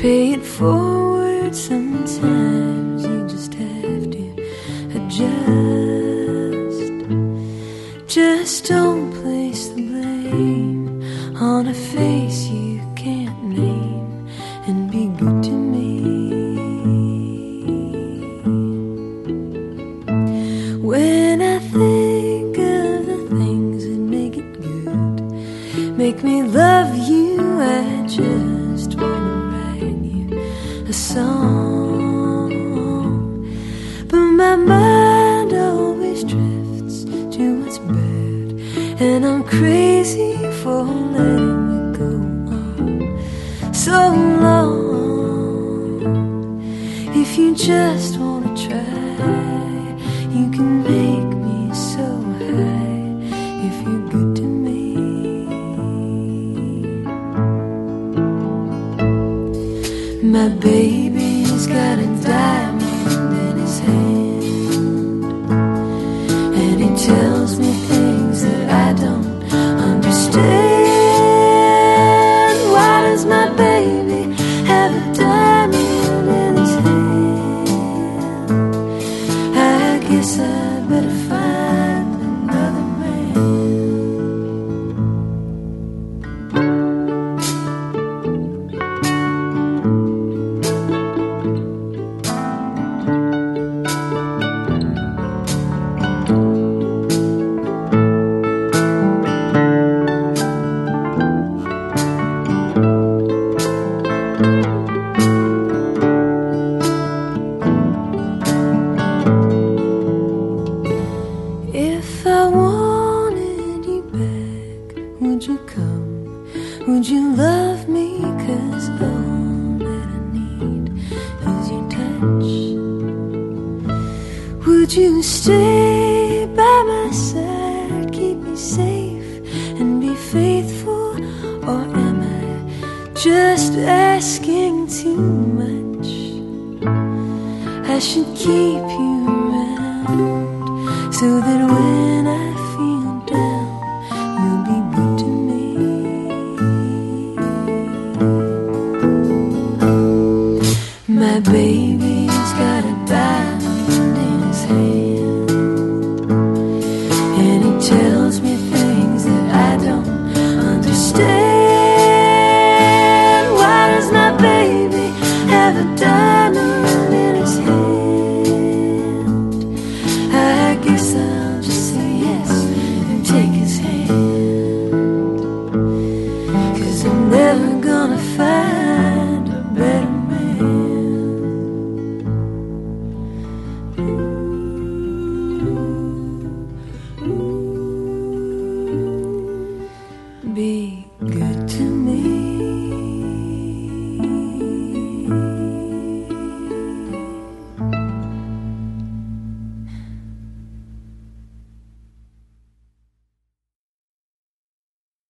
pay it forward. Sometimes you just have to adjust. Just don't place the blame on a face you can't name, and be good to me. When I think of the things that make it good, make me love you, I just wanna write you a song. But my mind always drifts to what's bad, and I'm crazy for letting you go on so long. If you just wanna try, you can make me so high if you're good to me. My baby's got a diamond in his hand, and he tells me things that I don't understand. Why does my baby have a diamond in his hand? I guess I better find another man. If I wanted you back, would you come? Would you love me? 'Cause all that I need is your touch. Would you stay by my side, keep me safe and be faithful? Or am I just asking too much? I should keep you around so that when I feel down, you'll be good to me. My baby's got a diamond in his hand, and he tells me things that I don't understand. Why does my baby have a diamond in his hand? I guess I'll just say yes and take his hand, 'cause I'm never gonna find a better man. Be good to me.